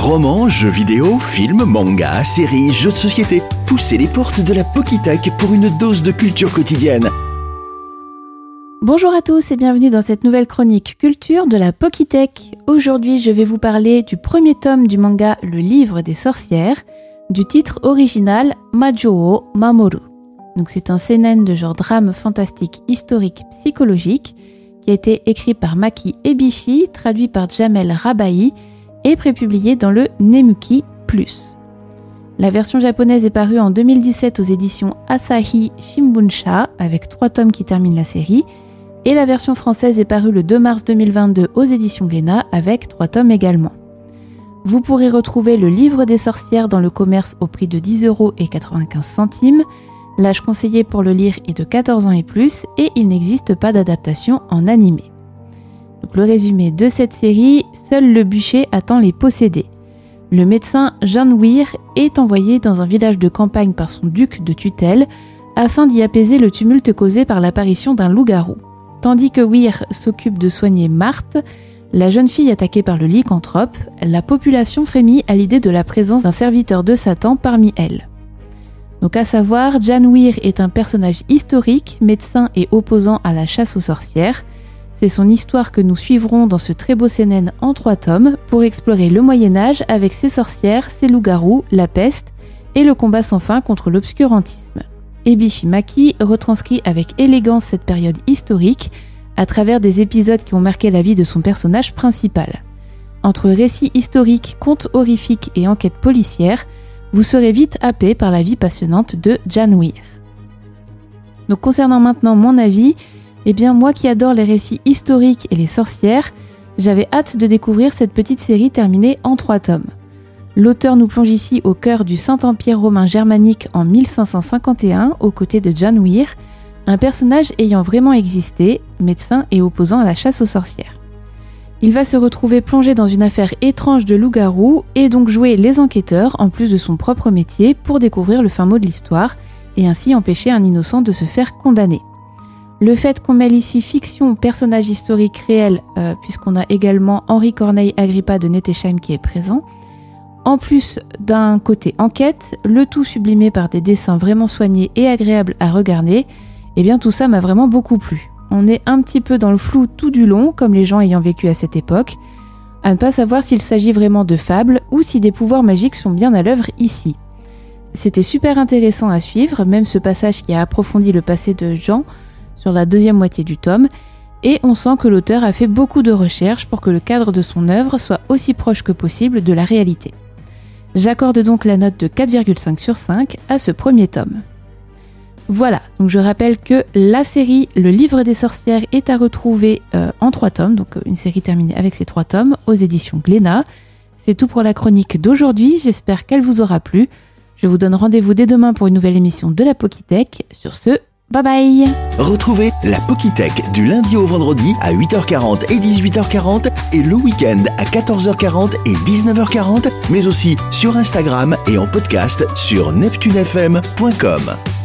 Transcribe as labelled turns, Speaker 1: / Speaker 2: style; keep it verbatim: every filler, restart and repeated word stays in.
Speaker 1: Romans, jeux vidéo, films, mangas, séries, jeux de société. Poussez les portes de la Pokitech pour une dose de culture quotidienne.
Speaker 2: Bonjour à tous et bienvenue dans cette nouvelle chronique culture de la Pokitech. Aujourd'hui, je vais vous parler du premier tome du manga Le Livre des Sorcières, du titre original Majō Mamoru. Donc c'est un seinen de genre drame fantastique historique psychologique qui a été écrit par Maki Ebishi, traduit par Jamel Rabahi et prépublié dans le Nemuki Plus. La version japonaise est parue en deux mille dix-sept aux éditions Asahi Shimbuncha avec trois tomes qui terminent la série, et la version française est parue le deux mars deux mille vingt-deux aux éditions Glénat avec trois tomes également. Vous pourrez retrouver Le Livre des Sorcières dans le commerce au prix de dix euros et quatre-vingt-quinze centimes. L'âge conseillé pour le lire est de quatorze ans et plus et il n'existe pas d'adaptation en animé. Donc le résumé de cette série, seul le bûcher attend les possédés. Le médecin Jean Weir est envoyé dans un village de campagne par son duc de tutelle afin d'y apaiser le tumulte causé par l'apparition d'un loup-garou. Tandis que Weir s'occupe de soigner Marthe, la jeune fille attaquée par le lycanthrope, la population frémit à l'idée de la présence d'un serviteur de Satan parmi elles. Donc à savoir, Jan Weir est un personnage historique, médecin et opposant à la chasse aux sorcières. C'est son histoire que nous suivrons dans ce très beau seinen en trois tomes pour explorer le Moyen-Âge avec ses sorcières, ses loups-garous, la peste et le combat sans fin contre l'obscurantisme. Ebishi Maki retranscrit avec élégance cette période historique à travers des épisodes qui ont marqué la vie de son personnage principal. Entre récits historiques, contes horrifiques et enquêtes policières, vous serez vite happé par la vie passionnante de Jan Weir. Donc concernant maintenant mon avis, eh bien moi qui adore les récits historiques et les sorcières, j'avais hâte de découvrir cette petite série terminée en trois tomes. L'auteur nous plonge ici au cœur du Saint-Empire romain germanique en mille cinq cent cinquante et un aux côtés de Jan Weir, un personnage ayant vraiment existé, médecin et opposant à la chasse aux sorcières. Il va se retrouver plongé dans une affaire étrange de loup-garou et donc jouer les enquêteurs en plus de son propre métier pour découvrir le fin mot de l'histoire et ainsi empêcher un innocent de se faire condamner. Le fait qu'on mêle ici fiction, personnage historique réel, euh, puisqu'on a également Henri Corneille Agrippa de Nettesheim qui est présent, en plus d'un côté enquête, le tout sublimé par des dessins vraiment soignés et agréables à regarder, eh bien tout ça m'a vraiment beaucoup plu. On est un petit peu dans le flou tout du long, comme les gens ayant vécu à cette époque, à ne pas savoir s'il s'agit vraiment de fables ou si des pouvoirs magiques sont bien à l'œuvre ici. C'était super intéressant à suivre, même ce passage qui a approfondi le passé de Jean sur la deuxième moitié du tome, et on sent que l'auteur a fait beaucoup de recherches pour que le cadre de son œuvre soit aussi proche que possible de la réalité. J'accorde donc la note de quatre virgule cinq sur cinq à ce premier tome. Voilà, donc je rappelle que la série Le Livre des Sorcières est à retrouver euh, en trois tomes, donc une série terminée avec ces trois tomes aux éditions Glénat. C'est tout pour la chronique d'aujourd'hui, j'espère qu'elle vous aura plu. Je vous donne rendez-vous dès demain pour une nouvelle émission de la Pokitech. Sur ce, bye bye!
Speaker 1: Retrouvez la Pokitech du lundi au vendredi à huit heures quarante et dix-huit heures quarante et le week-end à quatorze heures quarante et dix-neuf heures quarante, mais aussi sur Instagram et en podcast sur neptune f m point com.